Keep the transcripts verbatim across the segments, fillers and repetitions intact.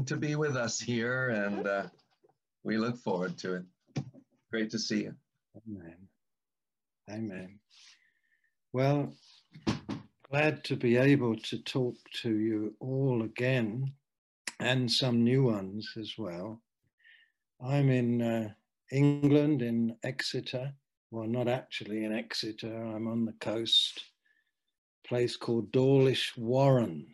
to be with us here, and uh, we look forward to it. Great to see you. Amen. Amen. Well, glad to be able to talk to you all again, and some new ones as well. I'm in uh, England, in Exeter. Well, not actually in Exeter. I'm on the coast, a place called Dawlish Warren.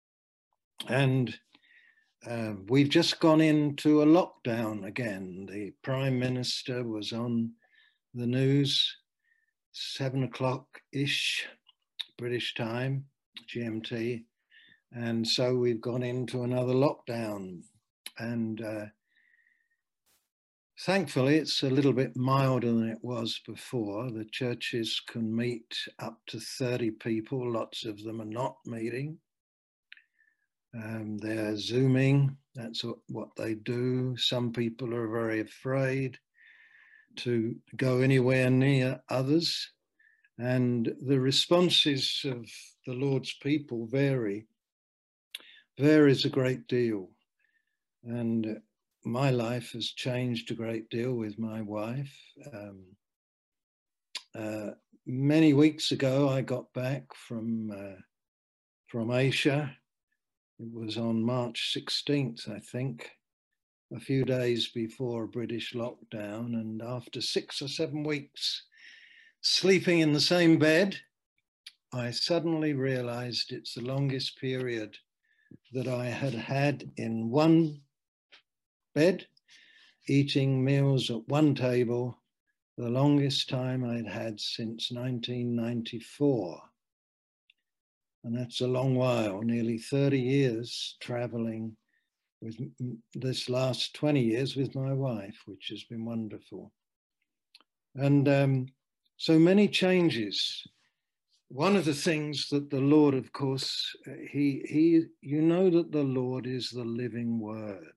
And uh, we've just gone into a lockdown again. The Prime Minister was on the news, seven o'clock-ish British time, G M T. And so we've gone into another lockdown. And uh, thankfully, it's a little bit milder than it was before. The churches can meet up to thirty people. Lots of them are not meeting. Um, they're Zooming. That's what they do. Some people are very afraid to go anywhere near others. And the responses of the Lord's people vary. Varies a great deal. And my life has changed a great deal with my wife. Um, uh, many weeks ago, I got back from, uh, from Asia. It was on March sixteenth, I think, a few days before a British lockdown. And after six or seven weeks sleeping in the same bed, I suddenly realized it's the longest period that I had had in one bed, eating meals at one table, the longest time I'd had since nineteen ninety-four. And that's a long while, nearly thirty years traveling with this last twenty years with my wife, which has been wonderful. And um, so many changes. One of the things that the Lord, of course, he, he, you know that the Lord is the living word.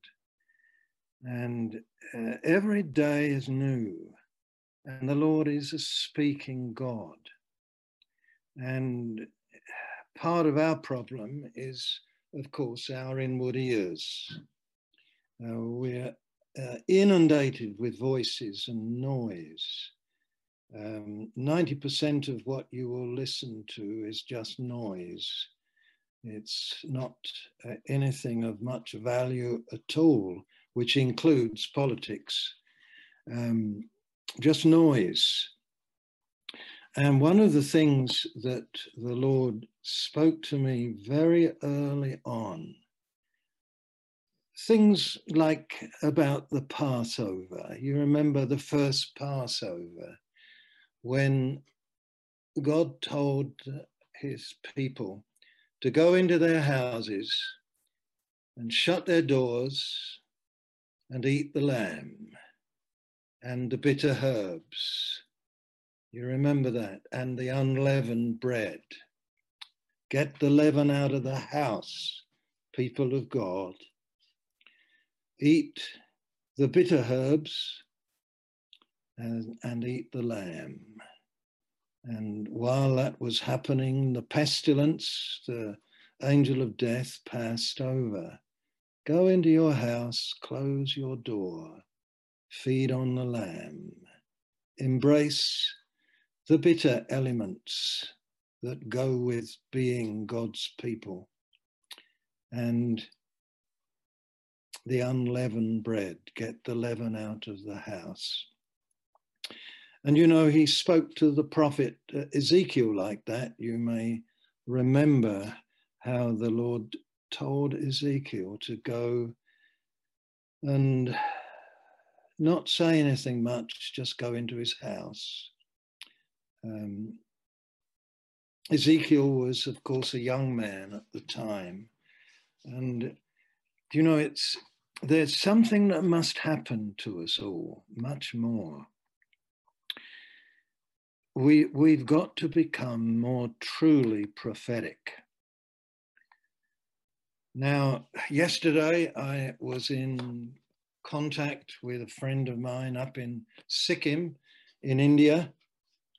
And uh, every day is new. And the Lord is a speaking God. And part of our problem is, of course, our inward ears. Uh, we're uh, inundated with voices and noise. Um, ninety percent of what you will listen to is just noise. It's not uh, anything of much value at all, which includes politics. Um, just noise. And one of the things that the Lord spoke to me very early on, things like about the Passover. You remember the first Passover, when God told his people to go into their houses and shut their doors and eat the lamb and the bitter herbs. You remember that? And the unleavened bread. Get the leaven out of the house, people of God. Eat the bitter herbs and, and eat the lamb. And while that was happening, the pestilence, the angel of death passed over. Go into your house, close your door, feed on the lamb, embrace the bitter elements that go with being God's people, and the unleavened bread, get the leaven out of the house. And you know, he spoke to the prophet Ezekiel like that. You may remember how the Lord told Ezekiel to go and not say anything much, just go into his house. Um, Ezekiel was, of course, a young man at the time. And, you know, it's there's something that must happen to us all, much more. We, we've got to become more truly prophetic. Now, yesterday I was in contact with a friend of mine up in Sikkim in India,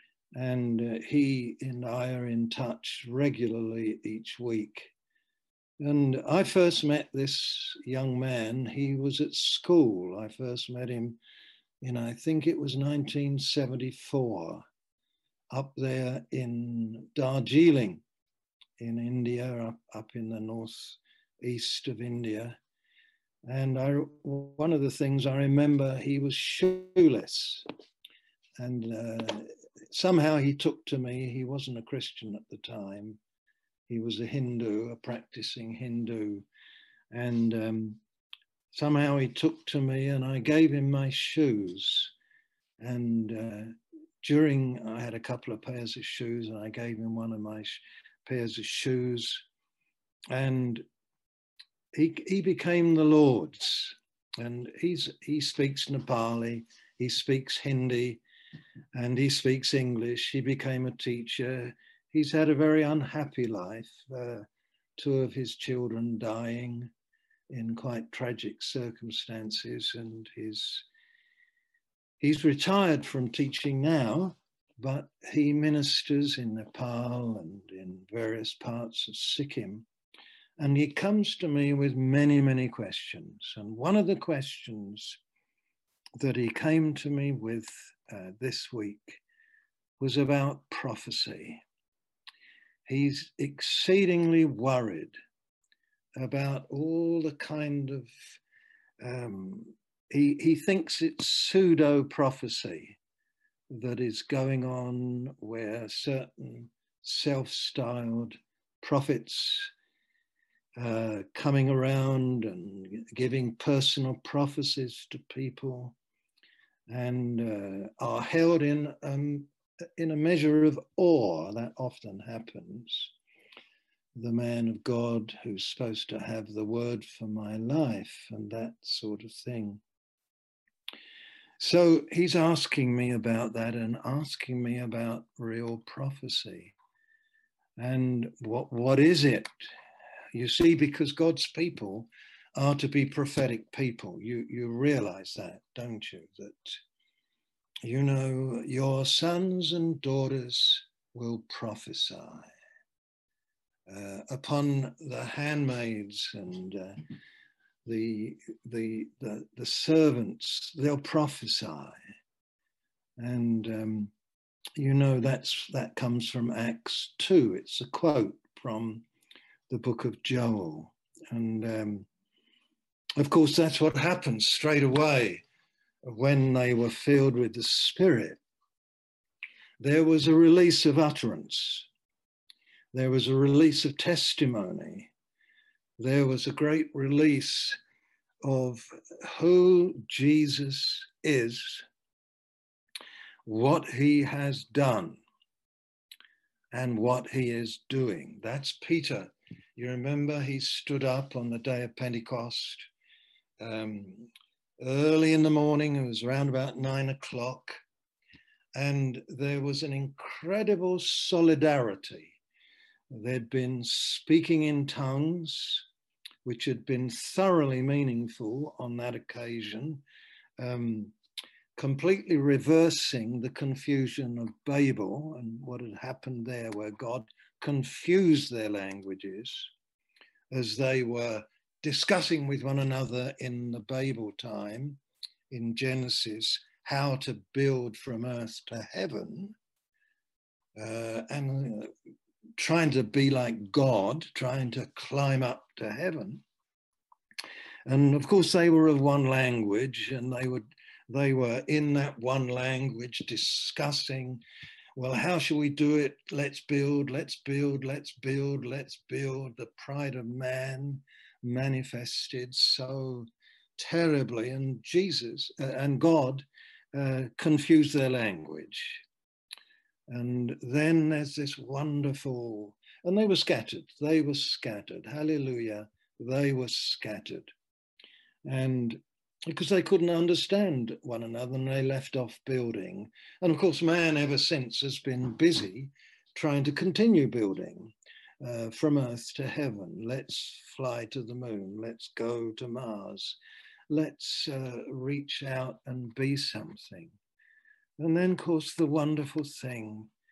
and uh, he and I are in touch regularly each week. And I first met this young man, he was at school. I first met him in, I think it was nineteen seventy-four, up there in Darjeeling in India, up, up in the northeast of India. And I, one of the things I remember, he was shoeless. And uh, somehow he took to me. He wasn't a Christian at the time. He was a Hindu, a practicing Hindu. And um, somehow he took to me, and I gave him my shoes. And uh, during, I had a couple of pairs of shoes, and I gave him one of my sh- pairs of shoes. And he, he became the Lord's. And he's, he speaks Nepali, he speaks Hindi, and he speaks English. He became a teacher. He's had a very unhappy life, uh, two of his children dying in quite tragic circumstances, and his, he's retired from teaching now, but he ministers in Nepal and in various parts of Sikkim. And he comes to me with many, many questions. And one of the questions that he came to me with uh, this week was about prophecy. He's exceedingly worried about all the kind of, um, he, he thinks it's pseudo prophecy that is going on, where certain self-styled prophets uh, coming around and giving personal prophecies to people, and uh, are held in, um, in a measure of awe. That often happens. The man of God who's supposed to have the word for my life, and that sort of thing. So he's asking me about that, and asking me about real prophecy. And what what is it? You see, because God's people are to be prophetic people. You, you realize that, don't you? That, you know, your sons and daughters will prophesy. Uh, upon the handmaids and uh, the, the, the, the servants, they'll prophesy. And, um, you know, that's, that comes from Acts two. It's a quote from the book of Joel. And um, of course, that's what happens straight away when they were filled with the Spirit. There was a release of utterance. There was a release of testimony. There was a great release of who Jesus is, what he has done, and what he is doing. That's Peter. You remember he stood up on the day of Pentecost, um, early in the morning. It was around about nine o'clock. And there was an incredible solidarity. They'd been speaking in tongues, which had been thoroughly meaningful on that occasion, um, completely reversing the confusion of Babel and what had happened there, where God confused their languages as they were discussing with one another in the Babel time, in Genesis, how to build from earth to heaven, uh, and uh, trying to be like God, trying to climb up to heaven. And of course, they were of one language, and they would they were in that one language discussing, well, how shall we do it? Let's build, let's build, let's build, let's build. The pride of man manifested so terribly, and Jesus uh, and God uh, confused their language. And then there's this wonderful, and they were scattered, they were scattered, hallelujah, they were scattered. And because they couldn't understand one another, and they left off building. And of course, man ever since has been busy trying to continue building uh, from earth to heaven. Let's fly to the moon, let's go to Mars, let's uh, reach out and be something. And then, of course, the wonderful thing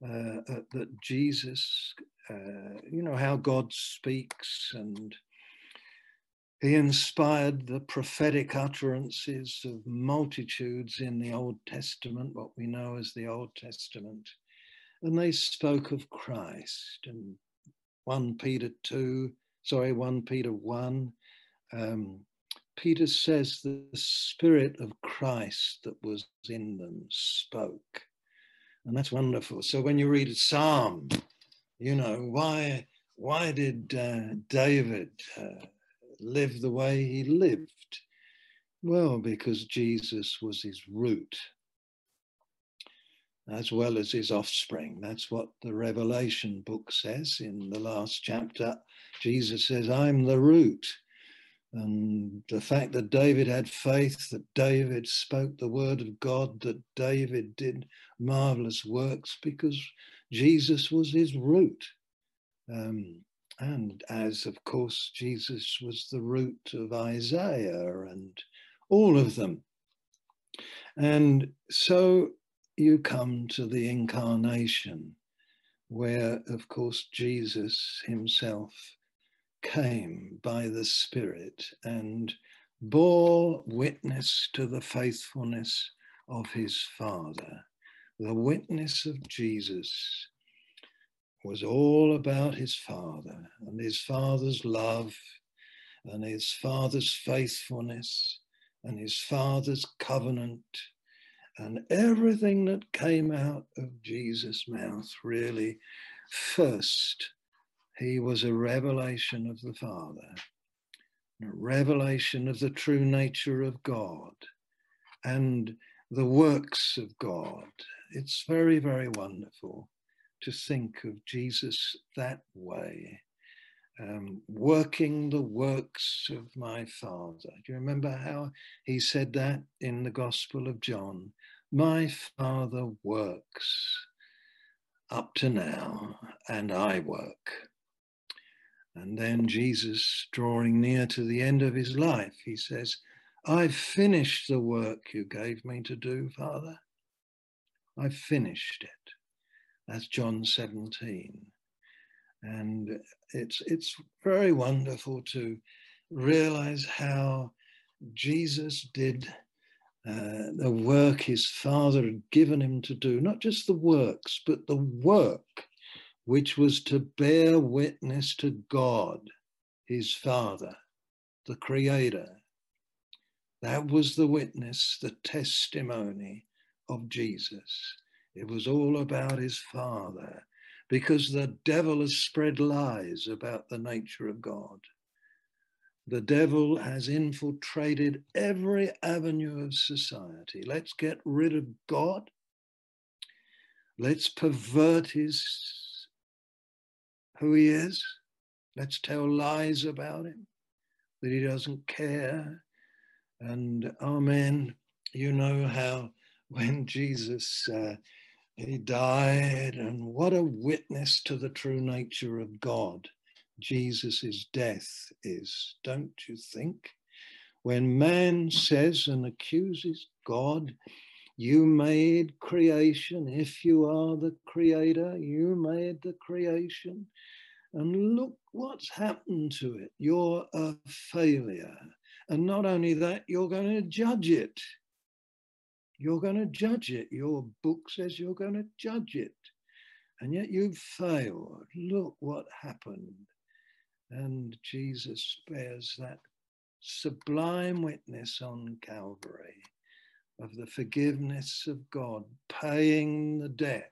uh, uh, that Jesus, uh, you know, how God speaks, and he inspired the prophetic utterances of multitudes in the Old Testament, what we know as the Old Testament, and they spoke of Christ. And First Peter two, sorry, First Peter one, um, Peter says the Spirit of Christ that was in them spoke. And that's wonderful. So when you read a Psalm, you know, why, why did uh, David uh, live the way he lived? Well, because Jesus was his root, as well as his offspring. That's what the Revelation book says in the last chapter. Jesus says, I'm the root. And the fact that David had faith, that David spoke the word of God, that David did marvelous works, because Jesus was his root. Um, and as, of course, Jesus was the root of Isaiah and all of them. And so you come to the incarnation, where, of course, Jesus himself came by the Spirit and bore witness to the faithfulness of his Father. The witness of Jesus was all about his Father and his Father's love and his Father's faithfulness and his Father's covenant, and everything that came out of Jesus' mouth, really. First, he was a revelation of the Father, a revelation of the true nature of God and the works of God. It's very, very wonderful to think of Jesus that way, um, working the works of my Father. Do you remember how he said that in the Gospel of John? My Father works up to now, and I work. And then Jesus, drawing near to the end of his life, he says, I've finished the work you gave me to do, Father. I've finished it. That's John seventeen. And it's, it's very wonderful to realize how Jesus did uh, the work his Father had given him to do, not just the works, but the work which was to bear witness to God, his Father, the Creator. That was the witness, the testimony of Jesus. It was all about his Father, because the devil has spread lies about the nature of God. The devil has infiltrated every avenue of society. Let's get rid of God. Let's pervert his, who he is. Let's tell lies about him, that he doesn't care. And amen, you know how when Jesus, uh, he died, and what a witness to the true nature of God Jesus's death is, don't you think? When man says and accuses God, you made creation. If you are the creator, you made the creation. And look what's happened to it. You're a failure. And not only that, you're going to judge it. You're going to judge it. Your book says you're going to judge it. And yet you've failed. Look what happened. And Jesus bears that sublime witness on Calvary of the forgiveness of God, paying the debt,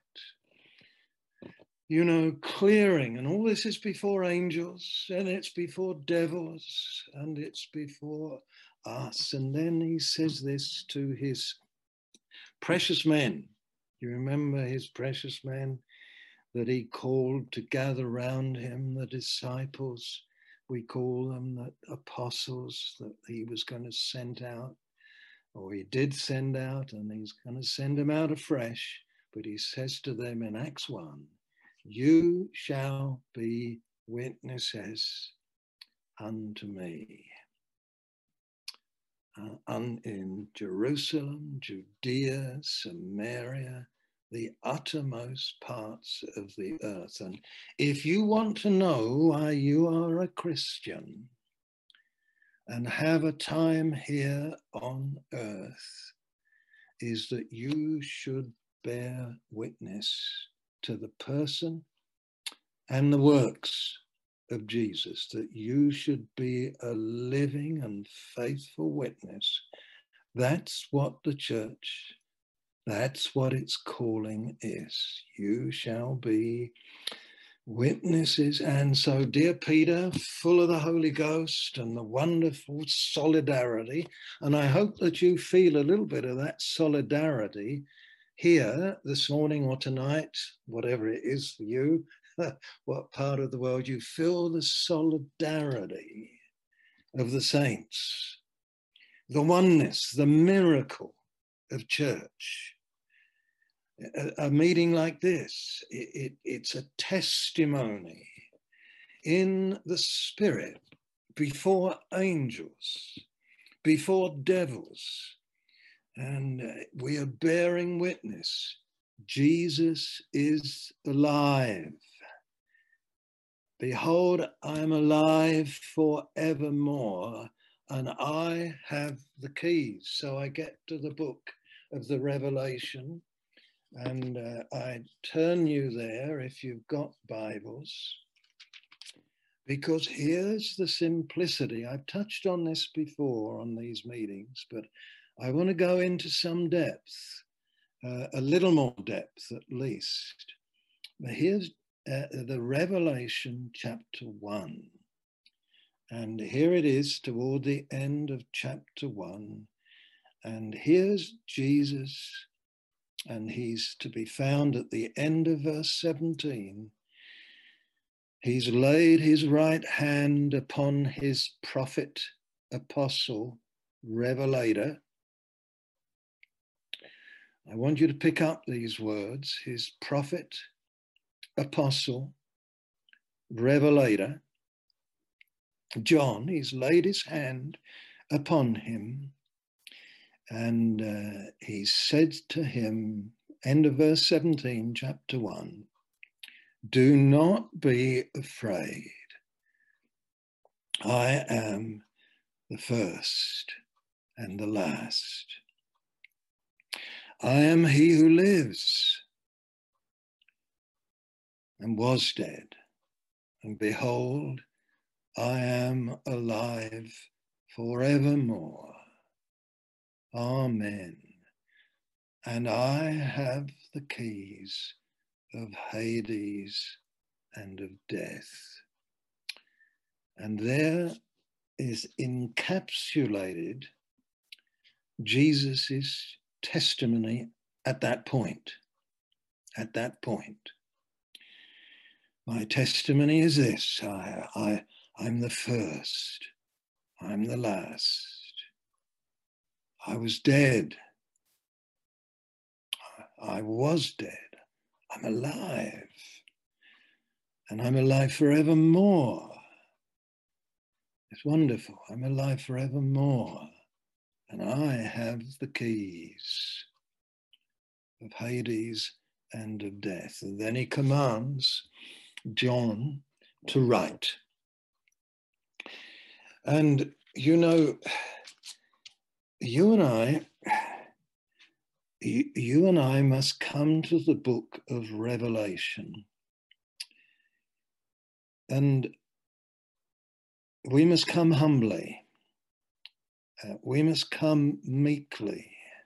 you know, clearing. And all this is before angels, and it's before devils, and it's before us. And then he says this to his precious men. You remember his precious men that he called to gather round him, the disciples, we call them the apostles, that he was going to send out, or he did send out, and he's going to send them out afresh. But he says to them in Acts one, you shall be witnesses unto me uh, in Jerusalem, Judea, Samaria, the uttermost parts of the earth. And if you want to know why you are a Christian and have a time here on earth, is that you should bear witness to the person and the works of Jesus, that you should be a living and faithful witness. That's what the church, that's what its calling is. You shall be witnesses. And so, dear Peter, full of the Holy Ghost and the wonderful solidarity, and I hope that you feel a little bit of that solidarity here this morning or tonight, whatever it is for you, what part of the world, you feel the solidarity of the saints, the oneness, the miracle of church. A, a meeting like this, it, it, it's a testimony in the spirit before angels, before devils, and uh, we are bearing witness. Jesus is alive. Behold, I am alive forevermore, and I have the keys. So I get to the book of the Revelation, and uh, I turn you there if you've got Bibles, because here's the simplicity. I've touched on this before on these meetings, but I want to go into some depth, uh, a little more depth at least. But here's uh, the Revelation chapter one. And here it is toward the end of chapter one. And here's Jesus, and he's to be found at the end of verse seventeen. He's laid his right hand upon his prophet, apostle, revelator. I want you to pick up these words, his prophet, apostle, revelator, John. He's laid his hand upon him, and uh, he said to him, end of verse seventeen, chapter one, do not be afraid. I am the first and the last. I am he who lives and was dead, and behold, I am alive forevermore. Amen. And I have the keys of Hades and of death. And there is encapsulated Jesus's testimony at that point. At that point. My testimony is this: I, I, I'm the first, I'm the last. I was dead. I was dead. I'm alive. And I'm alive forevermore. It's wonderful. I'm alive forevermore. And I have the keys of Hades and of death. And then he commands John to write. And, you know, you and I, you, you and I must come to the book of Revelation. And we must come humbly. Uh, we must come meekly.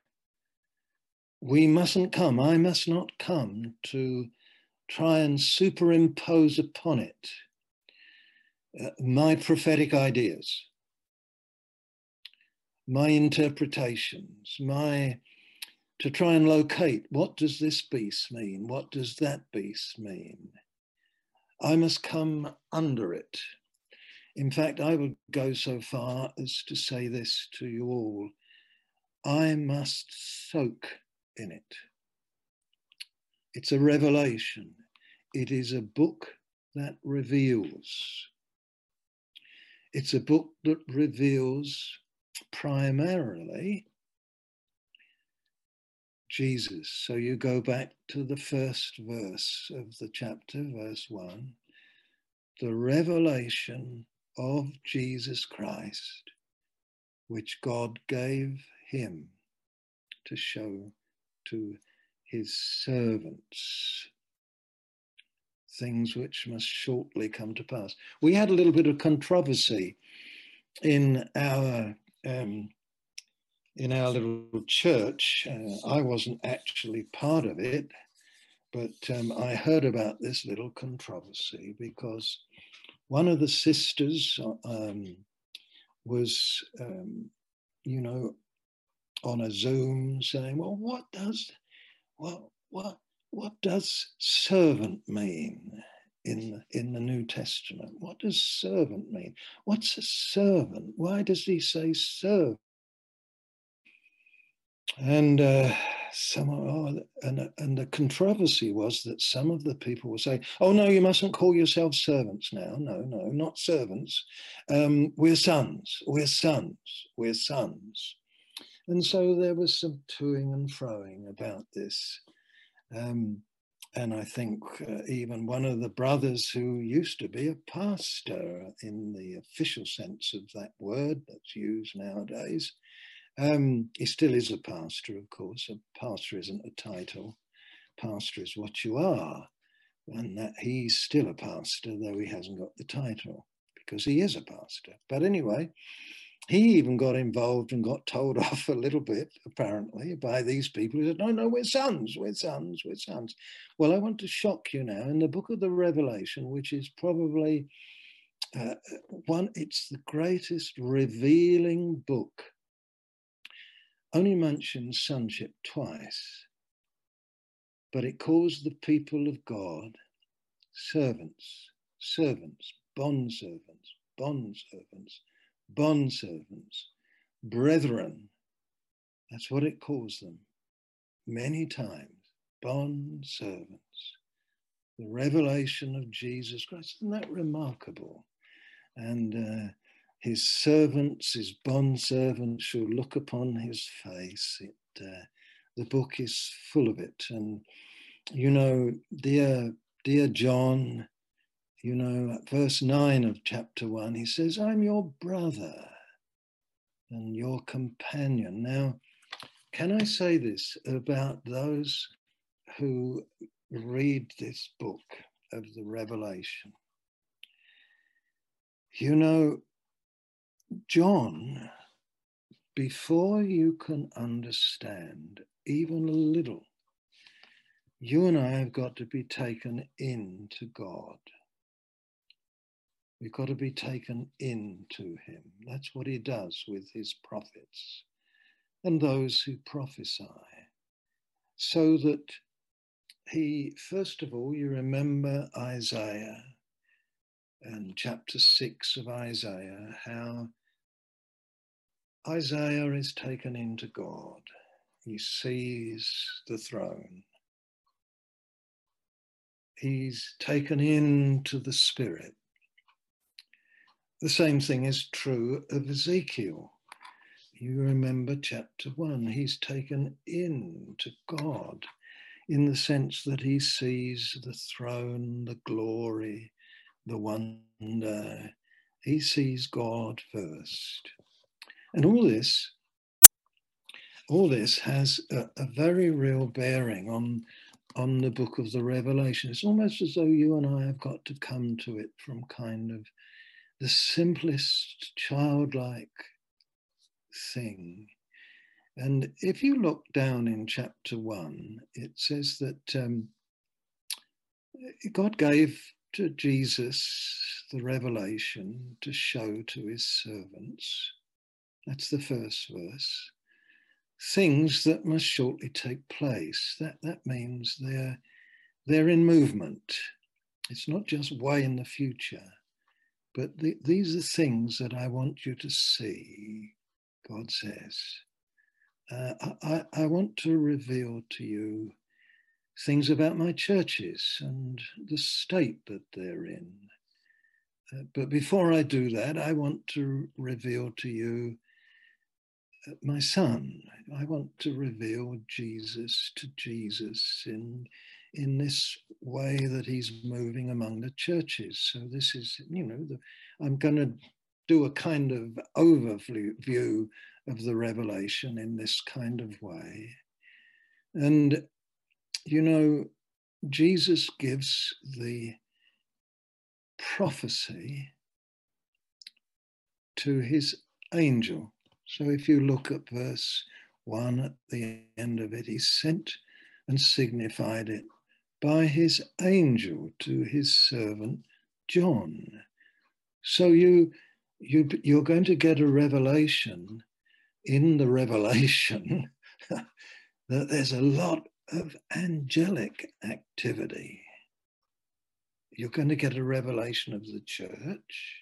We mustn't come, I must not come to try and superimpose upon it uh, my prophetic ideas, my interpretations, my to try and locate, what does this beast mean? What does that beast mean? I must come under it. In fact, I would go so far as to say this to you all: I must soak in it. It's a revelation. It is a book that reveals. It's a book that reveals primarily Jesus. So you go back to the first verse of the chapter, verse one, the revelation of Jesus Christ, which God gave him to show to his servants, things which must shortly come to pass. We had a little bit of controversy in our um, in our little church. Uh, I wasn't actually part of it, but um, I heard about this little controversy because one of the sisters um, was, um, you know, on a Zoom saying, "Well, what does what what what does servant mean in the, in the New Testament? What does servant mean? What's a servant? Why does he say serve?" And uh, some, oh, and and the controversy was that some of the people were saying, "Oh no, you mustn't call yourselves servants now. No, no, not servants. Um, we're sons. We're sons. We're sons." And so there was some toing and froing about this. Um, and I think uh, even one of the brothers who used to be a pastor in the official sense of that word that's used nowadays, um, he still is a pastor, of course. A pastor isn't a title. Pastor is what you are. And that he's still a pastor, though he hasn't got the title, because he is a pastor. But anyway, he even got involved and got told off a little bit, apparently, by these people who said, "No, no, we're sons, we're sons, we're sons." Well, I want to shock you now. In the book of the Revelation, which is probably uh, one, it's the greatest revealing book, only mentions sonship twice, but it calls the people of God servants, servants, bond servants, bond servants, bond servants, brethren. That's what it calls them many times, bond servants. The revelation of Jesus Christ, isn't that remarkable? And uh, his servants, his bond servants shall look upon his face. It, uh, the book is full of it. And, you know, dear, dear John, you know, at verse nine of chapter one, he says, "I'm your brother and your companion." Now, can I say this about those who read this book of the Revelation? You know, John, before you can understand even a little, you and I have got to be taken into God. We've got to be taken into him. That's what he does with his prophets and those who prophesy. So that he, first of all, you remember Isaiah and chapter six of Isaiah, how Isaiah is taken into God. He sees the throne. He's taken into the Spirit. The same thing is true of Ezekiel. You remember chapter one, he's taken into God in the sense that he sees the throne, the glory, the wonder. He sees God first. And all this, all this has a, a very real bearing on, on the book of the Revelation. It's almost as though you and I have got to come to it from kind of the simplest childlike thing. And if you look down in chapter one, it says that um, God gave to Jesus the revelation to show to his servants. That's the first verse. Things that must shortly take place. That, that means they're, they're in movement. It's not just way in the future, but the, these are things that I want you to see, God says. Uh, I, I want to reveal to you things about my churches and the state that they're in. Uh, but before I do that, I want to reveal to you my son. I want to reveal Jesus to Jesus in, in this way that he's moving among the churches. So this is, you know, the, I'm going to do a kind of overview of the revelation in this kind of way. And, you know, Jesus gives the prophecy to his angel. So if you look at verse one at the end of it, he sent and signified it by his angel to his servant John. So you, you, you're going to get a revelation in the revelation that there's a lot of angelic activity. You're going to get a revelation of the church.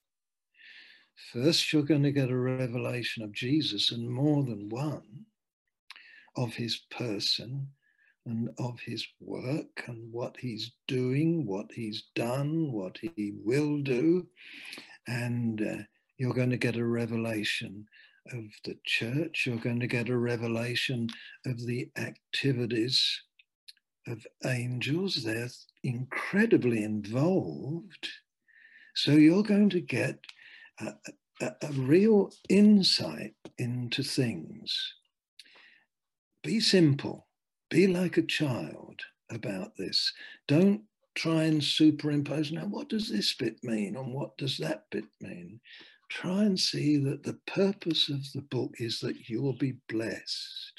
First, you're going to get a revelation of Jesus, and more than one, of his person and of his work and what he's doing, what he's done, what he will do. And uh, you're going to get a revelation of the church. You're going to get a revelation of the activities of angels. They're incredibly involved. So you're going to get a, a, a real insight into things. Be simple. Be like a child about this. Don't try and superimpose, now what does this bit mean and what does that bit mean? Try and see that the purpose of the book is that you'll be blessed.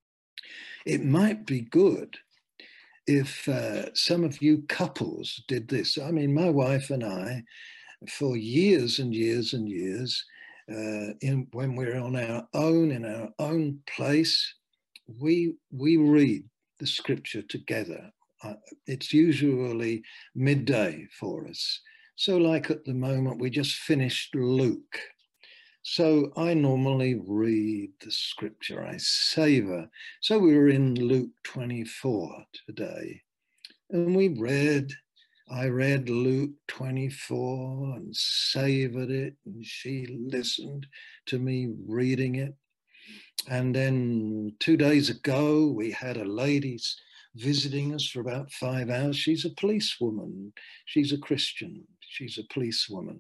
It might be good if uh, some of you couples did this. I mean, my wife and I, for years and years and years, uh, in, when we're on our own, in our own place, we, we read the scripture together. Uh, it's usually midday for us. So like at the moment, we just finished Luke. So I normally read the scripture, I savor. So we were in Luke twenty-four today, and we read, I read Luke twenty-four and savored it, and she listened to me reading it. And then two days ago, we had a lady visiting us for about five hours. She's a policewoman. She's a Christian. She's a policewoman.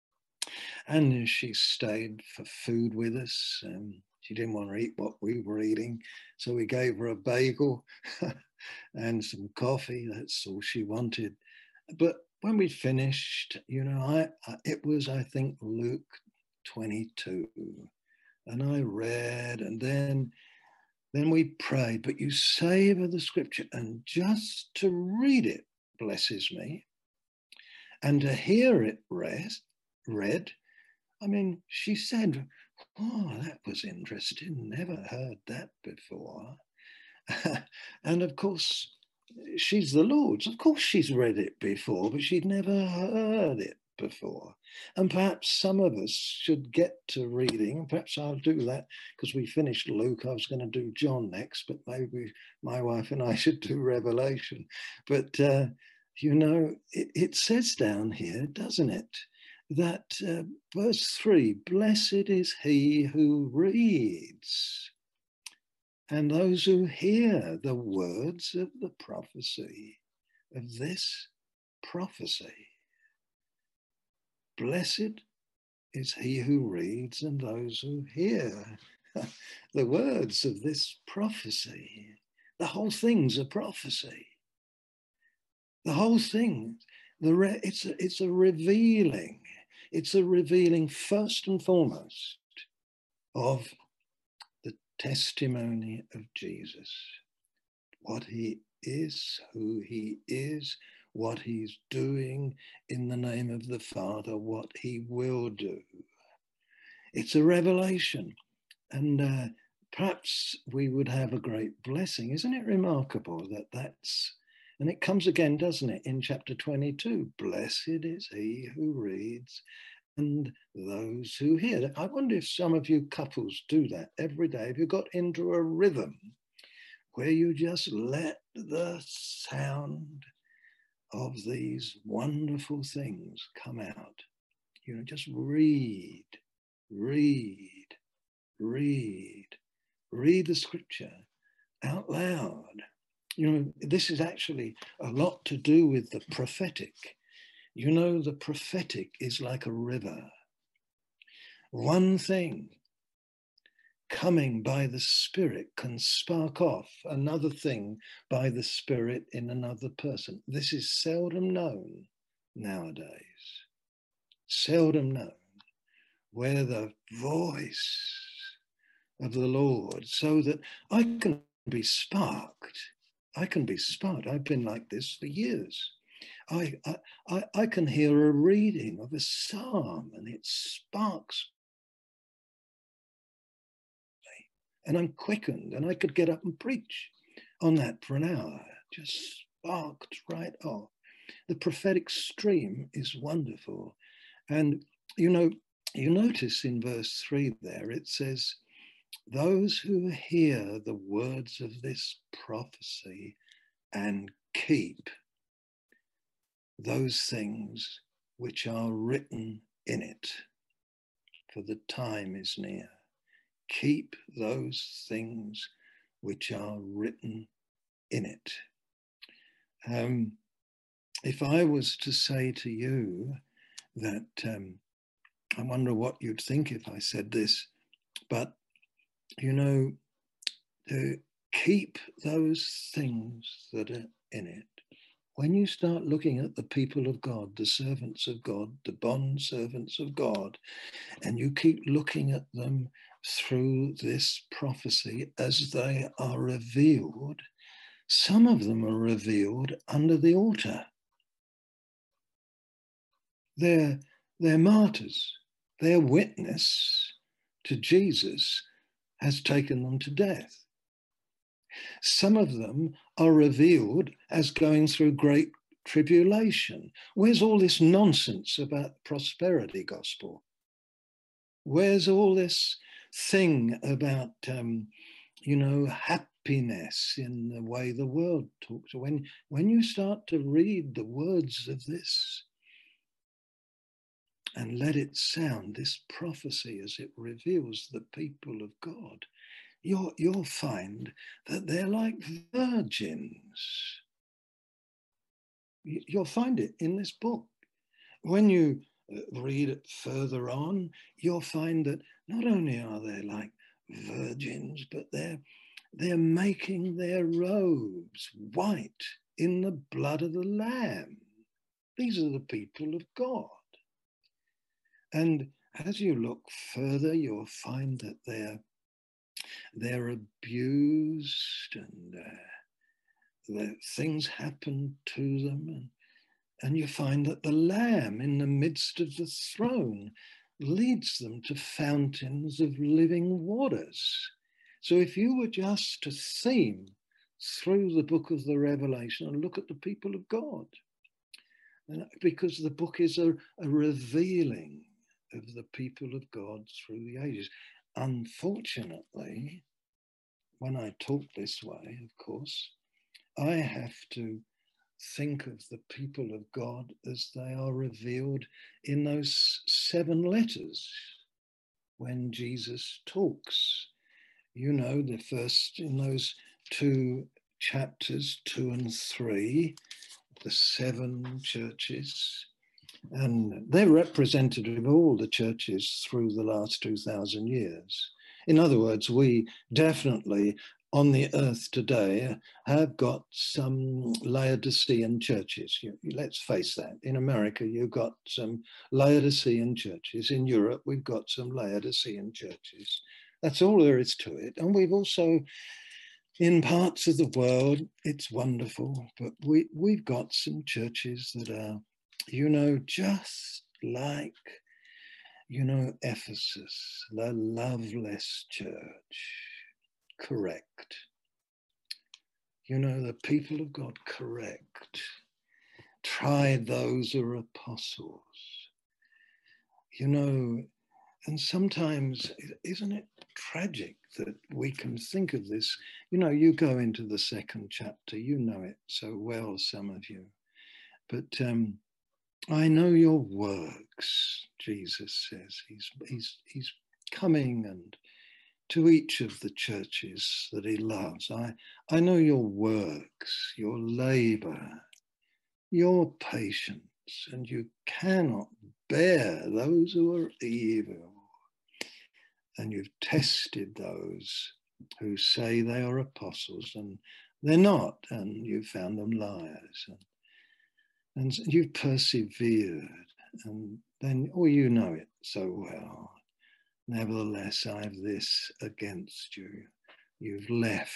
And she stayed for food with us. Um, she didn't want to eat what we were eating. So we gave her a bagel and some coffee. That's all she wanted. But when we finished, you know, I, I it was, I think, Luke twenty-two. And I read, and then, then we prayed. But you savor the scripture, and just to read it blesses me. And to hear it read, read, I mean, she said, oh, that was interesting. Never heard that before. And of course, she's the Lord's. Of course, she's read it before, but she'd never heard it before. And perhaps some of us should get to reading. Perhaps I'll do that because we finished Luke. I was going to do John next, but maybe my wife and I should do Revelation. But, uh, you know, it, it says down here, doesn't it, that uh, verse three, blessed is he who reads and those who hear the words of the prophecy, of this prophecy. Blessed is he who reads and those who hear the words of this prophecy. The whole thing's a prophecy. The whole thing, the re it's, a, it's a revealing. It's a revealing first and foremost of the testimony of Jesus. What he is, who he is, what he's doing in the name of the Father, what he will do. It's a revelation. And uh, perhaps we would have a great blessing. Isn't it remarkable that that's, and it comes again, doesn't it, in chapter twenty-two, blessed is he who reads and those who hear. I wonder if some of you couples do that every day. Have you got into a rhythm where you just let the sound of these wonderful things come out? You know, just read, read, read, read the scripture out loud. You know, this is actually a lot to do with the prophetic. You know, the prophetic is like a river. One thing coming by the Spirit can spark off another thing by the Spirit in another person. This is seldom known nowadays. Seldom known, where the voice of the Lord, so that I can be sparked. I can be sparked. I've been like this for years. I, I, I can hear a reading of a psalm and it sparks me, and I'm quickened, and I could get up and preach on that for an hour, just sparked right off. The prophetic stream is wonderful. And, you know, you notice in verse three there, it says, those who hear the words of this prophecy and keep those things which are written in it, for the time is near. Keep those things which are written in it. Um, if I was to say to you that, um, I wonder what you'd think if I said this, but you know, to keep those things that are in it. When you start looking at the people of God, the servants of God, the bond servants of God, and you keep looking at them through this prophecy as they are revealed, some of them are revealed under the altar. They're, they're martyrs. Their witness to Jesus has taken them to death. Some of them are revealed as going through great tribulation. Where's all this nonsense about prosperity gospel? Where's all this thing about, um, you know, happiness in the way the world talks? When, when you start to read the words of this and let it sound, this prophecy as it reveals the people of God, You'll, you'll find that they're like virgins. You'll find it in this book. When you read it further on, you'll find that not only are they like virgins, but they're, they're making their robes white in the blood of the Lamb. These are the people of God. And as you look further, you'll find that they're They're abused, and uh, the things happen to them. And, and you find that the Lamb in the midst of the throne leads them to fountains of living waters. So if you were just to theme through the book of the Revelation and look at the people of God, because the book is a, a revealing of the people of God through the ages. Unfortunately, when I talk this way, of course, I have to think of the people of God as they are revealed in those seven letters when Jesus talks. You know, the first in those two chapters, two and three, the seven churches. And they're representative of all the churches through the last two thousand years. In other words, we definitely on the earth today have got some Laodicean churches. You, let's face that. In America, you've got some Laodicean churches. In Europe, we've got some Laodicean churches. That's all there is to it. And we've also, in parts of the world, it's wonderful, but we, we've got some churches that are, you know, just like, you know, Ephesus, the loveless church, correct. You know, the people of God, correct. Try those who are apostles. You know, and sometimes, isn't it tragic that we can think of this? You know, you go into the second chapter, you know it so well, some of you. But um, I know your works, Jesus says. He's, he's, he's coming and to each of the churches that he loves. I, I know your works, your labor, your patience, and you cannot bear those who are evil. And you've tested those who say they are apostles and they're not, and you've found them liars. And, and you've persevered, and then, oh, you know it so well. Nevertheless, I have this against you. You've left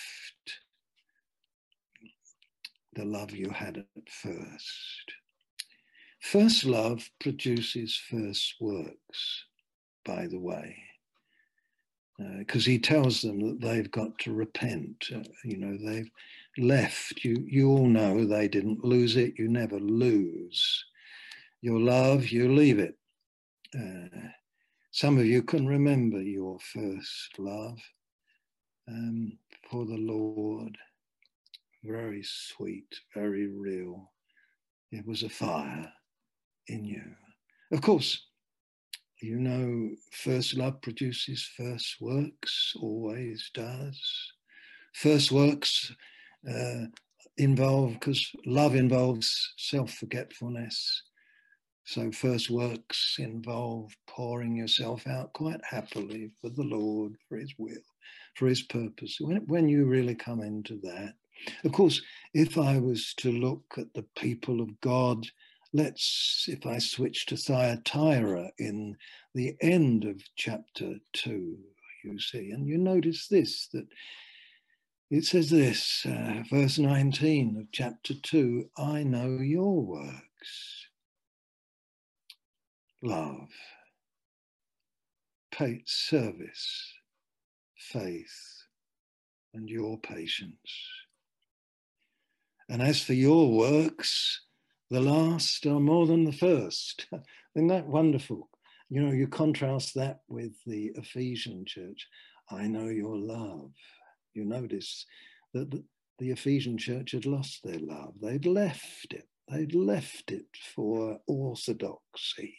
the love you had at first. First love produces first works, by the way, because uh, he tells them that they've got to repent. Uh, you know, they've left. You, you all know they didn't lose it. You never lose your love, you leave it. Uh, some of you can remember your first love um, for the Lord. Very sweet, very real. It was a fire in you. Of course, you know, first love produces first works, always does. First works uh, involve, because love involves self-forgetfulness. So first works involve pouring yourself out quite happily for the Lord, for his will, for his purpose. When, when you really come into that, of course, if I was to look at the people of God, let's, if I switch to Thyatira in the end of chapter two, you see, and you notice this, that it says this, uh, verse nineteen of chapter two, I know your works. Love, pay, service, faith, and your patience. And as for your works, the last are more than the first. Isn't that wonderful? You know, you contrast that with the Ephesian church. I know your love. You notice that the, the Ephesian church had lost their love. They'd left it. They'd left it for orthodoxy,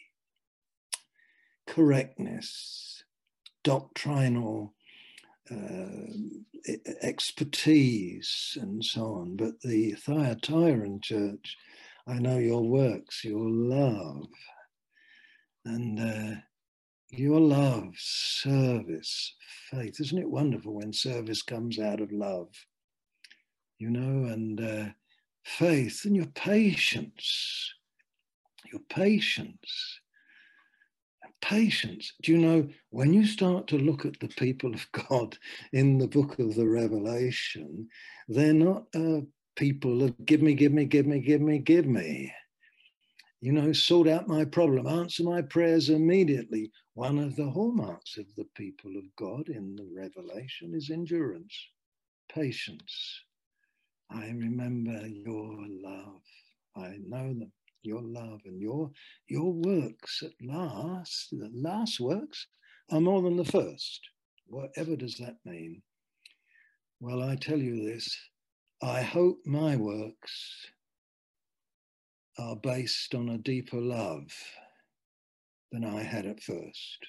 correctness, doctrinal uh, expertise, and so on. But the Thyatiran church, I know your works, your love, and uh, your love, service, faith. Isn't it wonderful when service comes out of love? You know, and uh, faith, and your patience, your patience. Patience. Do you know, when you start to look at the people of God in the book of the Revelation, they're not uh, people of give me, give me, give me, give me, give me. You know, sort out my problem, answer my prayers immediately. One of the hallmarks of the people of God in the Revelation is endurance, patience. I remember your love. I know them. Your love and your your works at last, the last works are more than the first. Whatever does that mean? Well, I tell you this, I hope my works are based on a deeper love than I had at first.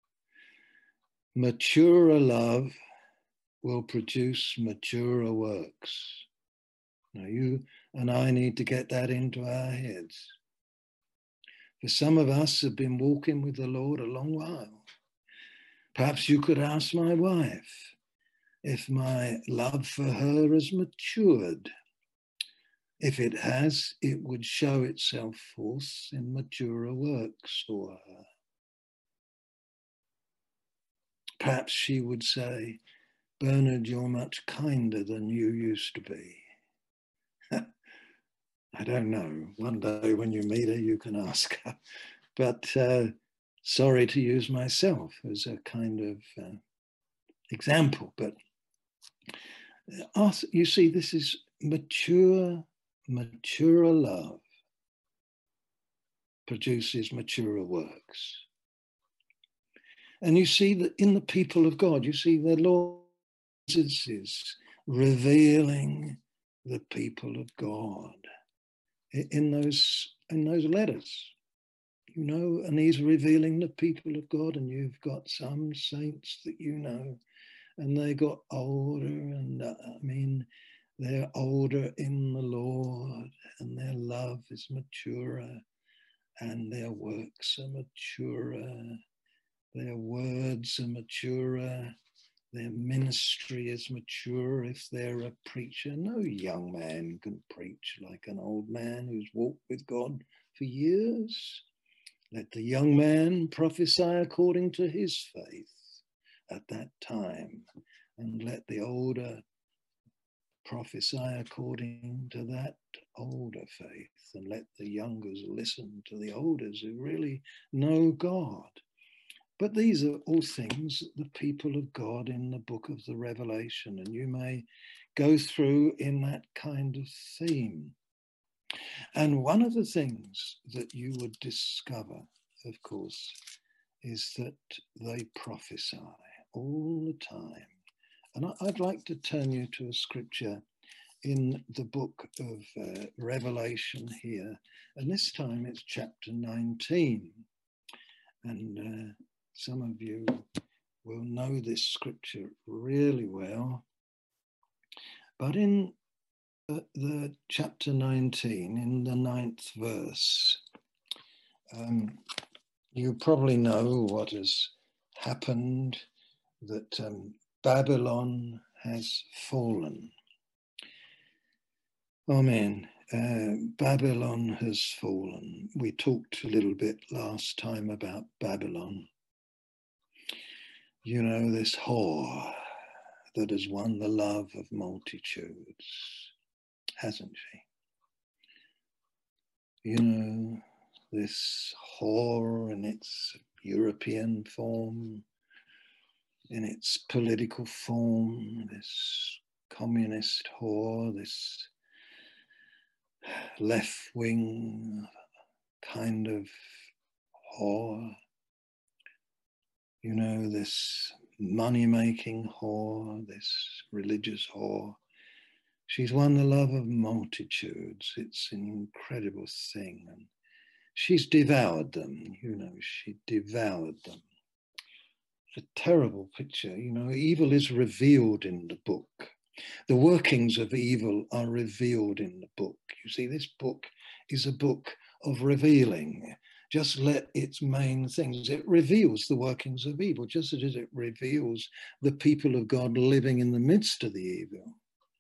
Maturer love will produce maturer works. Now, you and I need to get that into our heads. For some of us have been walking with the Lord a long while. Perhaps you could ask my wife if my love for her has matured. If it has, it would show itself forth in maturer works for her. Perhaps she would say, Bernard, you're much kinder than you used to be. I don't know. One day when you meet her, you can ask her. But uh, sorry to use myself as a kind of uh, example. But uh, you see, this is mature, mature love produces mature works. And you see that in the people of God, you see the Lord is revealing the people of God in those in those letters, you know, and he's revealing the people of God, and you've got some saints that you know and they got older, and uh, I mean, they're older in the Lord, and their love is maturer, and their works are maturer, their words are maturer, their ministry is mature if they're a preacher. No young man can preach like an old man who's walked with God for years. Let the young man prophesy according to his faith at that time, and let the older prophesy according to that older faith, and let the youngers listen to the elders who really know God. But these are all things that the people of God in the book of the Revelation, and you may go through in that kind of theme. And one of the things that you would discover, of course, is that they prophesy all the time. And I'd like to turn you to a scripture in the book of uh, Revelation here. And this time it's chapter nineteen. And uh, some of you will know this scripture really well. But in the, the chapter nineteen, in the ninth verse, um, you probably know what has happened, that um, Babylon has fallen. Amen. Uh, Babylon has fallen. We talked a little bit last time about Babylon. You know, this whore that has won the love of multitudes, hasn't she? You know, this whore in its European form, in its political form, this communist whore, this left-wing kind of whore, you know, this money-making whore, this religious whore. She's won the love of multitudes. It's an incredible thing. And she's devoured them, you know, she devoured them. It's a terrible picture. You know, evil is revealed in the book. The workings of evil are revealed in the book. You see, this book is a book of revealing. Just let its main things. It reveals the workings of evil, just as it reveals the people of God living in the midst of the evil.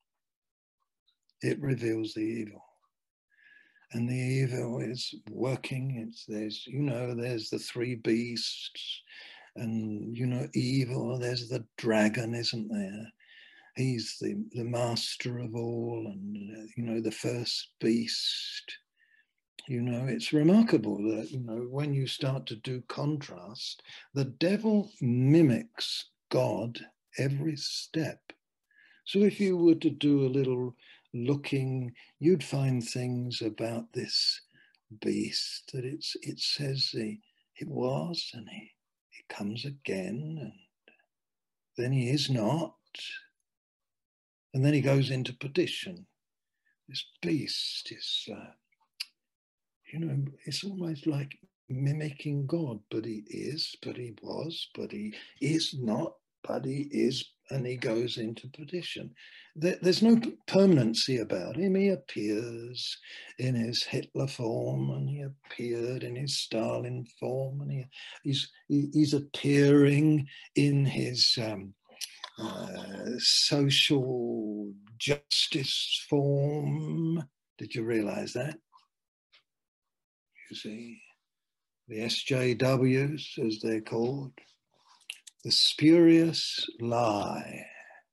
It reveals the evil. And the evil is working. It's, there's, you know, there's the three beasts, and, you know, evil, there's the dragon, isn't there? He's the, the master of all, and, uh, you know, the first beast. You know, it's remarkable that, you know, when you start to do contrast, the devil mimics God every step. So if you were to do a little looking, you'd find things about this beast that it's, it says he, it was, and he, he comes again, and then he is not. And then he goes into perdition. This beast is, uh, you know, it's almost like mimicking God, but he is, but he was, but he is not, but he is, and he goes into perdition. There, there's no permanency about him. He appears in his Hitler form, and he appeared in his Stalin form, and he, he's, he, he's appearing in his um, uh, social justice form. Did you realize that? You see, the S J Ws, as they're called, the spurious lie,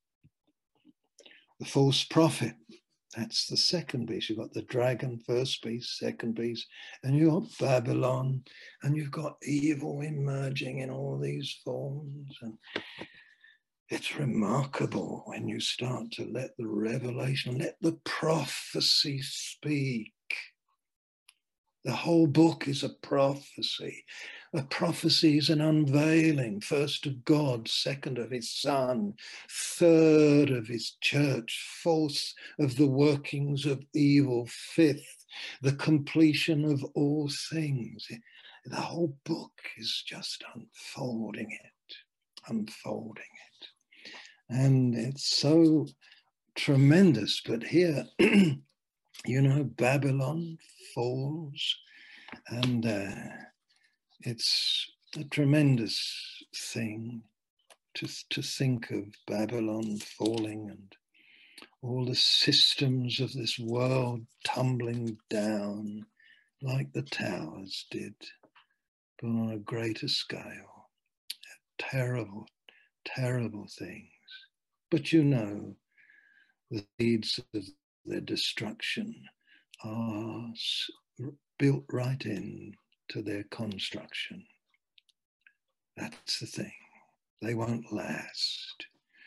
the false prophet, that's the second beast. You've got the dragon, first beast, second beast, and you've got Babylon, and you've got evil emerging in all these forms. And it's remarkable when you start to let the revelation, let the prophecy speak. The whole book is a prophecy. A prophecy is an unveiling, first of God, second of his Son, third of his church, fourth of the workings of evil, fifth, the completion of all things. The whole book is just unfolding it, unfolding it. And it's so tremendous. But here, you know, Babylon falls, and uh, it's a tremendous thing to, to think of Babylon falling and all the systems of this world tumbling down like the towers did, but on a greater scale. Terrible, terrible things. But you know, the seeds of their destruction are built right in to their construction. That's the thing. They won't last.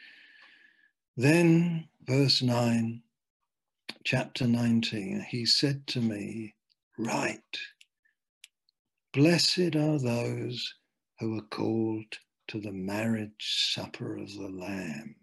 Then, verse nine, chapter nineteen, he said to me, "Write, blessed are those who are called to the marriage supper of the Lamb."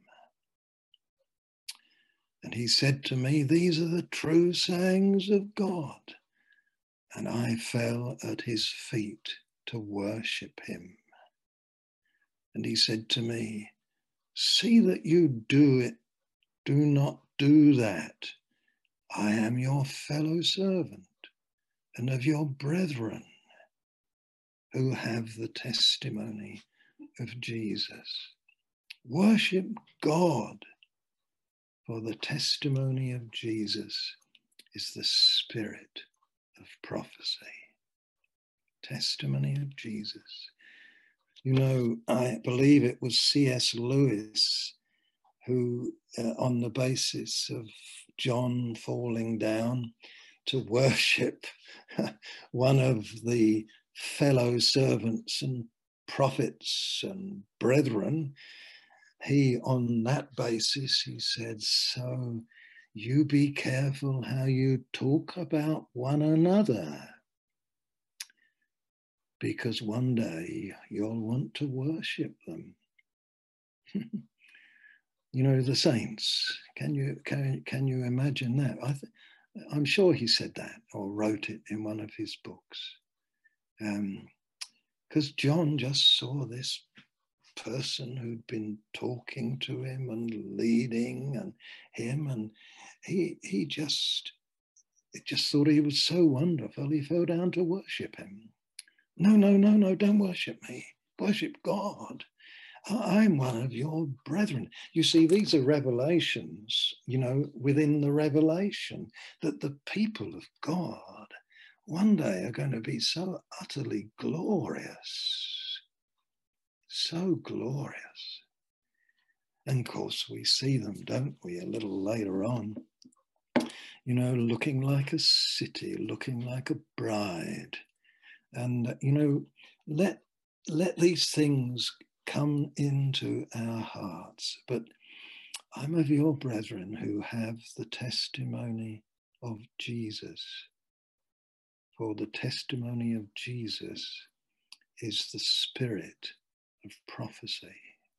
And he said to me, "These are the true sayings of God." And I fell at his feet to worship him. And he said to me, "See that you do it. Do not do that. I am your fellow servant and of your brethren who have the testimony of Jesus. Worship God, for the testimony of Jesus is the spirit of prophecy." Testimony of Jesus. You know, I believe it was C S Lewis who, uh, on the basis of John falling down to worship one of the fellow servants and prophets and brethren, he, on that basis, he said, "So you be careful how you talk about one another, because one day you'll want to worship them." You know, the saints. Can you can, can you imagine that? I th- I'm sure he said that or wrote it in one of his books. Because um, John just saw this person who'd been talking to him and leading and him, and he he just it just thought he was so wonderful, he fell down to worship him. No, no, no, no, don't worship me. Worship God. I'm one of your brethren. You see, these are revelations, you know, within the revelation, that the people of God one day are going to be so utterly glorious, so glorious. And of course, we see them, don't we, a little later on, you know, looking like a city, looking like a bride. And, you know, let, let these things come into our hearts. But I'm of your brethren who have the testimony of Jesus. For the testimony of Jesus is the spirit of prophecy.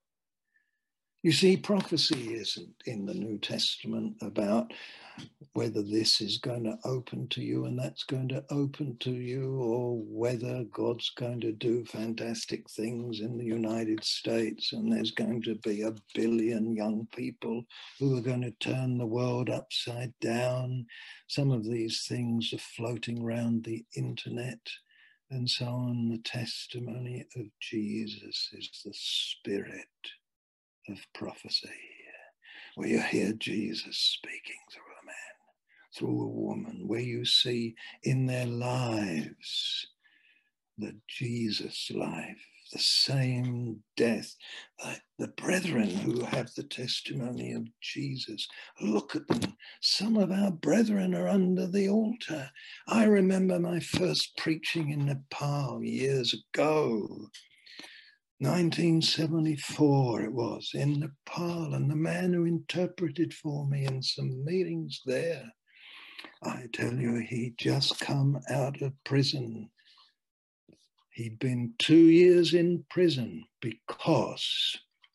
You see, prophecy isn't in the New Testament about whether this is going to open to you and that's going to open to you, or whether God's going to do fantastic things in the United States and there's going to be a billion young people who are going to turn the world upside down. Some of these things are floating around the internet and so on. The testimony of Jesus is the spirit of prophecy, where you hear Jesus speaking through a man, through a woman, where you see in their lives the Jesus life, the same death. The, the brethren who have the testimony of Jesus, look at them. Some of our brethren are under the altar. I remember my first preaching in Nepal years ago. nineteen seventy-four it was, in Nepal, and the man who interpreted for me in some meetings there, I tell you, he'd just come out of prison. He'd been two years in prison because,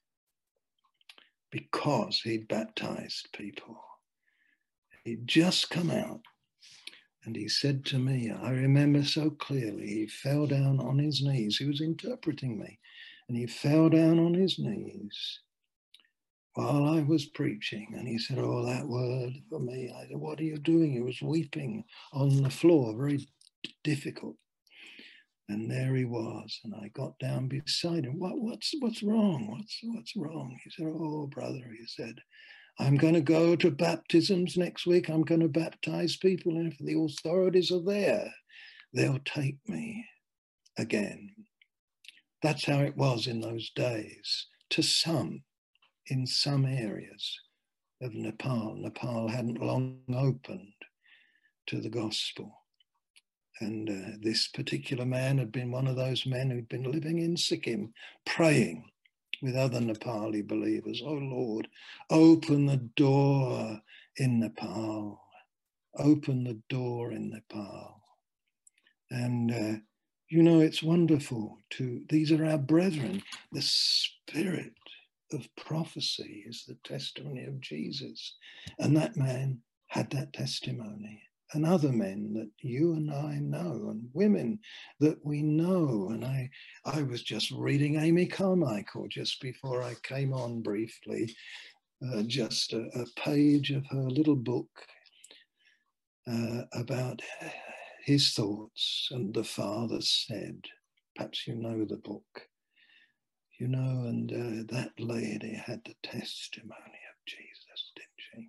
because he'd baptized people. He'd just come out, and he said to me, I remember so clearly, he fell down on his knees. He was interpreting me. And he fell down on his knees while I was preaching. And he said, oh, that word for me. I said, what are you doing? He was weeping on the floor, very difficult. And there he was. And I got down beside him. What, what's, what's wrong? What's, what's wrong? He said, oh, brother, he said, I'm going to go to baptisms next week. I'm going to baptize people. And if the authorities are there, they'll take me again. That's how it was in those days. To some, in some areas of Nepal. Nepal hadn't long opened to the gospel. And uh, this particular man had been one of those men who'd been living in Sikkim, praying with other Nepali believers. Oh Lord, open the door in Nepal. Open the door in Nepal. And, uh, you know, it's wonderful to, these are our brethren. The spirit of prophecy is the testimony of Jesus. And that man had that testimony. And other men that you and I know, and women that we know. And I, I was just reading Amy Carmichael just before I came on briefly, uh, just a, a page of her little book uh, about his thoughts. And the Father said, perhaps you know the book, you know, and uh, that lady had the testimony of Jesus, didn't she?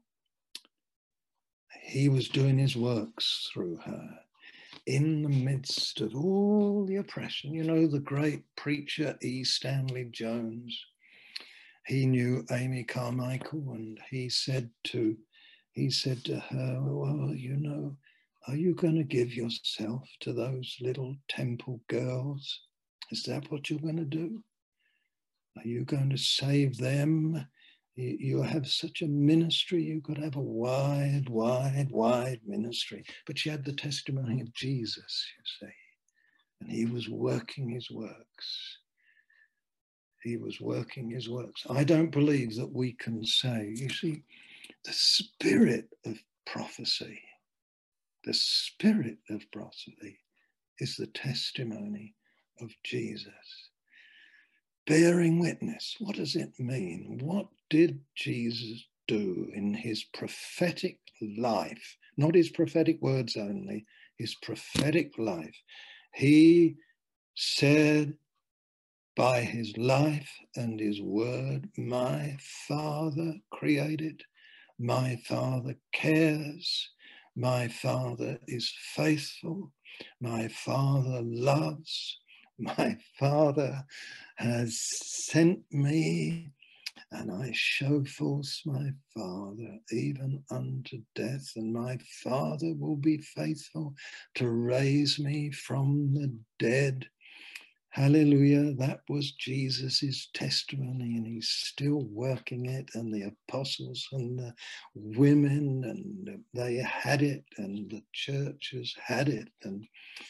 He was doing his works through her in the midst of all the oppression. You know, the great preacher E. Stanley Jones, he knew Amy Carmichael, and he said to, he said to her, well, you know, are you going to give yourself to those little temple girls? Is that what you're going to do? Are you going to save them? You have such a ministry, you could have a wide, wide, wide ministry. But she had the testimony of Jesus, you see. And he was working his works. He was working his works. I don't believe that we can say, you see, the spirit of prophecy, the spirit of prophecy is the testimony of Jesus. Bearing witness, what does it mean? What did Jesus do in his prophetic life? Not his prophetic words only, his prophetic life. He said by his life and his word, my Father created, my Father cares, my Father is faithful, my Father loves, my Father has sent me, and I show forth my Father even unto death, and my Father will be faithful to raise me from the dead. Hallelujah. That was Jesus's testimony, and he's still working it, and the apostles and the women, and they had it, and the churches had it. And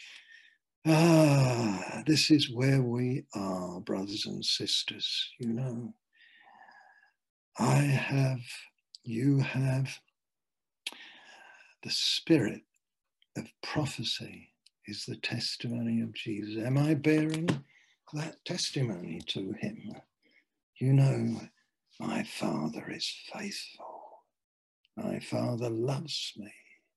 ah, this is where we are, brothers and sisters. You know, I have, you have the spirit of prophecy is the testimony of Jesus. Am I bearing that testimony to him? You know, my Father is faithful. My Father loves me.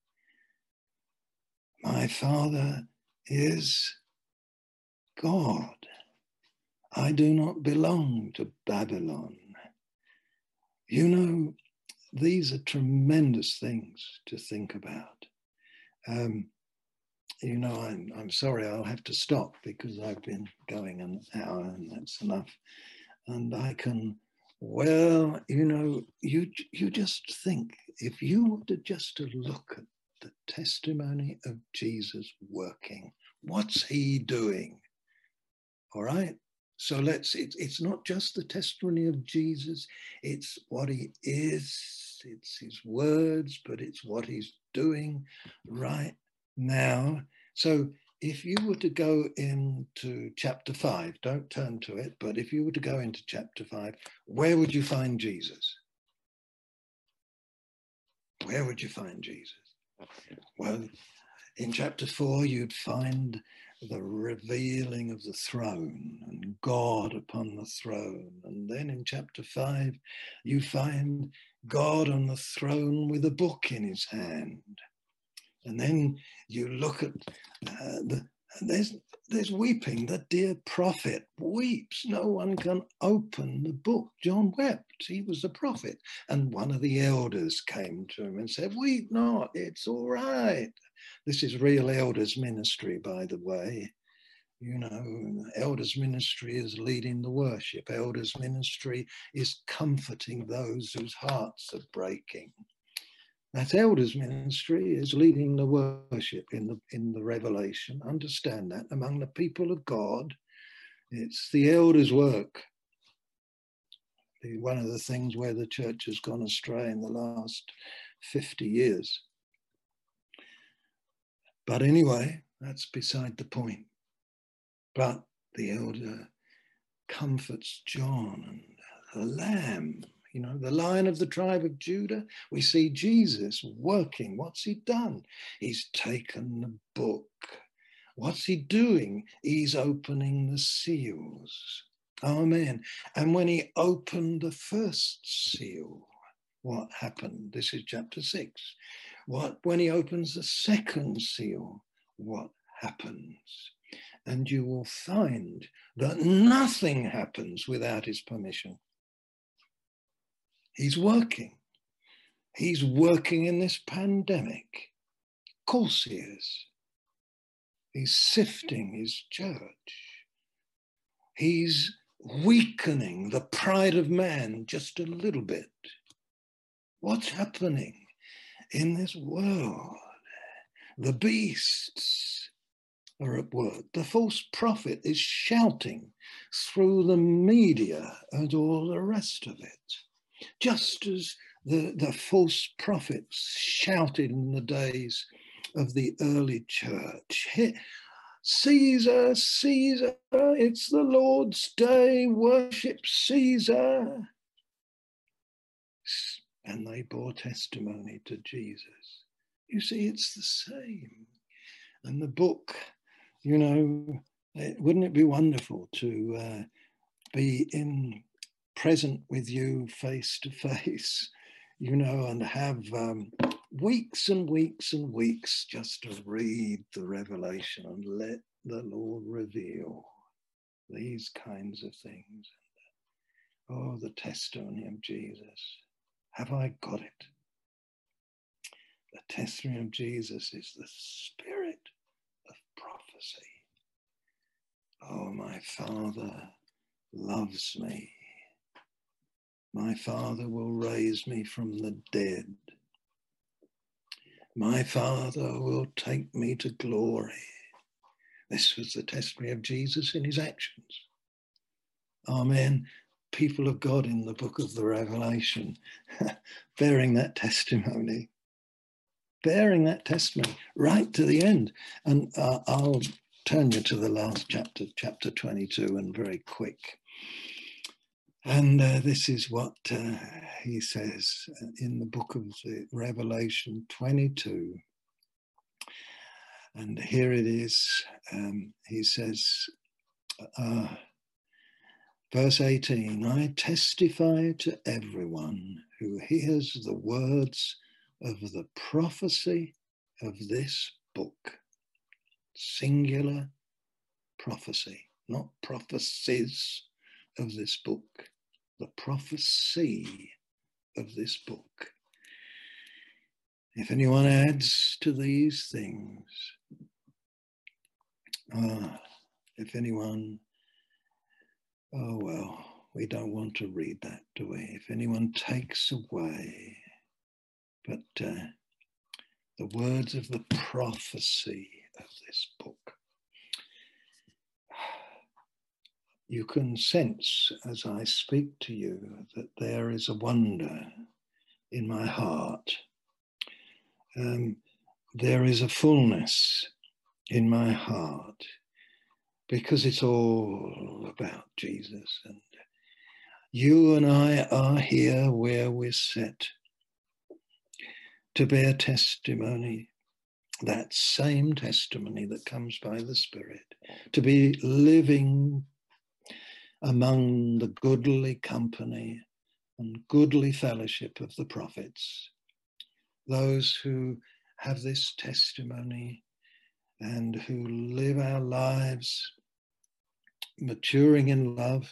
My Father is God. I do not belong to Babylon. You know, these are tremendous things to think about. Um, you know, I'm, I'm sorry, I'll have to stop because I've been going an hour and that's enough. And I can, well, you know, you, you just think, if you were to just to look at the testimony of Jesus working, what's he doing? All right. So let's, it's, it's not just the testimony of Jesus, it's what he is, it's his words, but it's what he's doing right now. So if you were to go into chapter five, don't turn to it, but if you were to go into chapter five, where would you find Jesus? Where would you find Jesus? Well, In chapter four, you'd find the revealing of the throne and God upon the throne. And then in chapter five, you find God on the throne with a book in his hand. And then you look at uh, the, there's, there's weeping. The dear prophet weeps. No one can open the book. John wept. He was the prophet. And one of the elders came to him and said, weep not, it's all right. This is real elders ministry, by the way. You know, elders ministry is leading the worship. Elders ministry is comforting those whose hearts are breaking. That elders ministry is leading the worship in the, in the revelation. Understand that among the people of God, it's the elders' work. One of the things where the church has gone astray in the last fifty years. But anyway, that's beside the point. But the elder comforts John and the Lamb, you know, the Lion of the tribe of Judah. We see Jesus working. What's he done? He's taken the book. What's he doing? He's opening the seals. Amen. And when he opened the first seal, what happened? This is chapter six. What, when he opens the second seal, what happens? And you will find that nothing happens without his permission. He's working. He's working in this pandemic. Of course he is. He's sifting his church. He's weakening the pride of man just a little bit. What's happening in this world? The beasts are at work. The false prophet is shouting through the media and all the rest of it. Just as the, the false prophets shouted in the days of the early church. Caesar, Caesar, it's the Lord's day, worship Caesar. And they bore testimony to Jesus. You see, it's the same. And the book, you know, wouldn't it be wonderful to uh, be in present with you face to face, you know, and have um, weeks and weeks and weeks just to read the revelation and let the Lord reveal these kinds of things. Oh, the testimony of Jesus. Have I got it? The testimony of Jesus is the spirit of prophecy. Oh, my Father loves me. My Father will raise me from the dead. My Father will take me to glory. This was the testimony of Jesus in his actions. Amen. People of God in the book of the Revelation, bearing that testimony, bearing that testimony right to the end. And uh, I'll turn you to the last chapter, chapter twenty-two, and very quick. And uh, this is what uh, he says in the book of the Revelation twenty-two. And here it is. Um, he says, uh, verse eighteen, I testify to everyone who hears the words of the prophecy of this book. Singular prophecy, not prophecies of this book. The prophecy of this book. If anyone adds to these things, ah, if anyone, oh well, we don't want to read that, do we? If anyone takes away, but uh, the words of the prophecy of this book. You can sense as I speak to you that there is a wonder in my heart. Um, there is a fullness in my heart because it's all about Jesus. And you and I are here where we're set to bear testimony that same testimony that comes by the Spirit, to be living among the goodly company and goodly fellowship of the prophets, those who have this testimony and who live our lives maturing in love,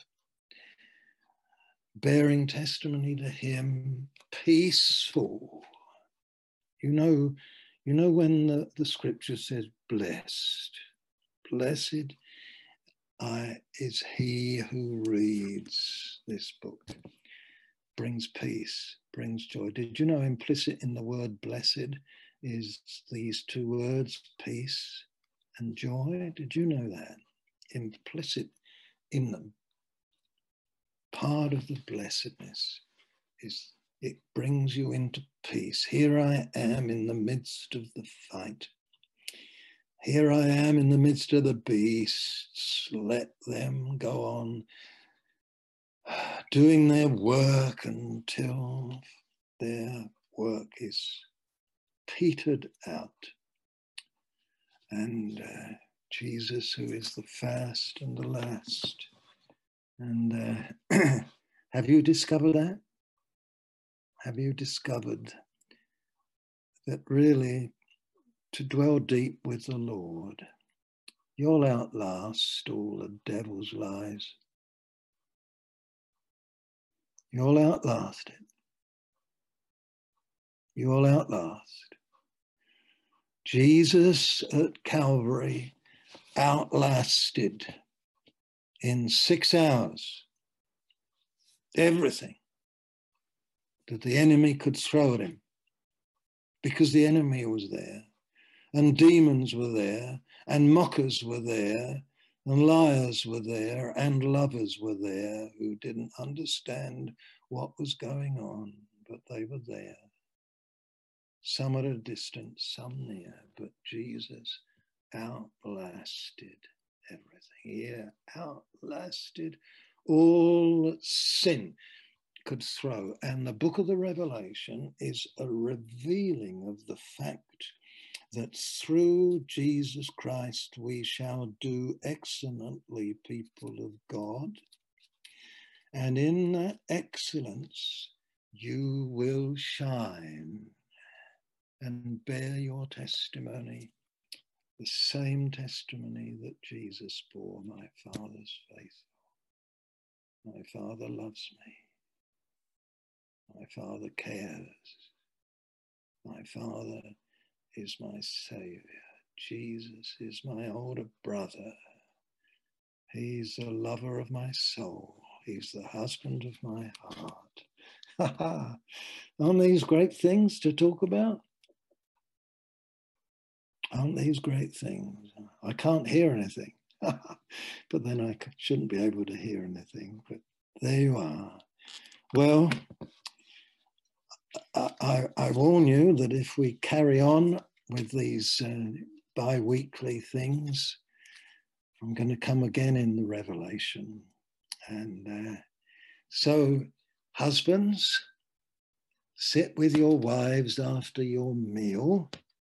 bearing testimony to him, peaceful. You know, you know when the, the scripture says blessed, blessed I, is he who reads this book, brings peace, brings joy. Did you know implicit in the word blessed is these two words, peace and joy? Did you know that? Implicit in them, part of the blessedness is it brings you into peace. Here I am in the midst of the fight. Here I am in the midst of the beasts. Let them go on doing their work until their work is petered out. And uh, Jesus, who is the first and the last. And uh, have you discovered that? Have you discovered that really to dwell deep with the Lord, you'll outlast all the devil's lies. You'll outlast it. You'll outlast. Jesus at Calvary outlasted in six hours everything that the enemy could throw at him, because the enemy was there, and demons were there, and mockers were there, and liars were there, and lovers were there who didn't understand what was going on, but they were there. Some at a distance, some near, but Jesus outlasted everything. He outlasted all that sin could throw. And the book of the Revelation is a revealing of the fact that through Jesus Christ we shall do excellently, people of God. And in that excellence you will shine and bear your testimony, the same testimony that Jesus bore. My Father's faithful. My Father loves me. My Father cares. My Father is my Saviour. Jesus is my older brother. He's the lover of my soul. He's the husband of my heart. Aren't these great things to talk about? Aren't these great things? I can't hear anything, but then I shouldn't be able to hear anything. But there you are. Well, I, I, I warn you that if we carry on with these uh, bi-weekly things, I'm going to come again in the Revelation. And uh, so, husbands, sit with your wives after your meal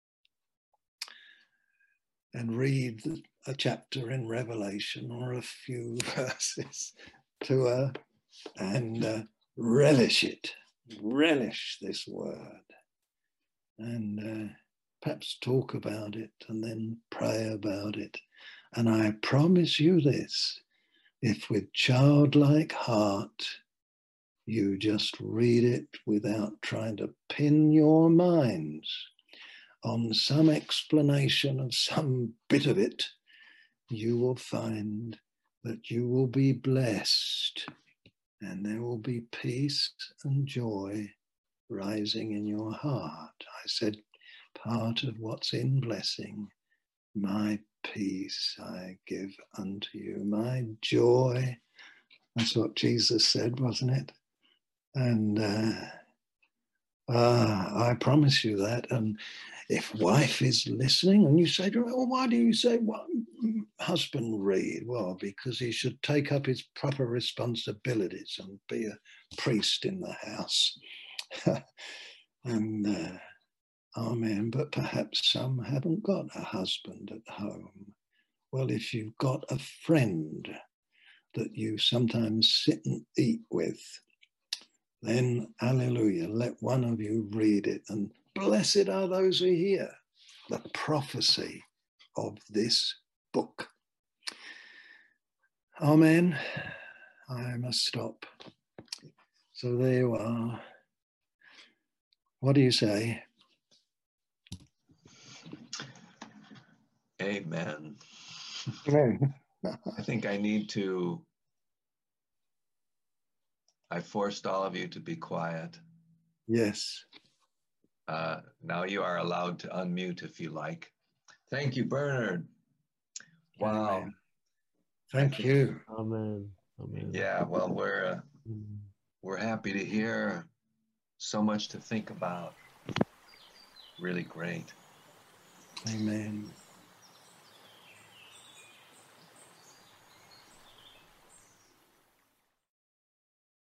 and read a chapter in Revelation or a few verses to her and uh, relish it. Relish this word. And uh, perhaps talk about it and then pray about it. And I promise you this, if with childlike heart you just read it without trying to pin your minds on some explanation of some bit of it, you will find that you will be blessed and there will be peace and joy rising in your heart. I said, part of what's in blessing, my peace I give unto you, my joy. That's what Jesus said, wasn't it? And uh, uh, I promise you that. And if wife is listening and you say to her, well, why do you say, well, husband read? Well, because he should take up his proper responsibilities and be a priest in the house. and uh, Amen. But perhaps some haven't got a husband at home. Well, if you've got a friend that you sometimes sit and eat with, then, hallelujah, let one of you read it. And blessed are those who hear the prophecy of this book. Amen. I must stop. So there you are. What do you say? Amen. Amen. I think I need to, I forced all of you to be quiet. Yes. Uh, now you are allowed to unmute if you like. Thank you, Bernard. Wow. Amen. Thank you. Amen. Amen. Yeah, well, we're, uh, we're happy to hear so much to think about. Really great. Amen.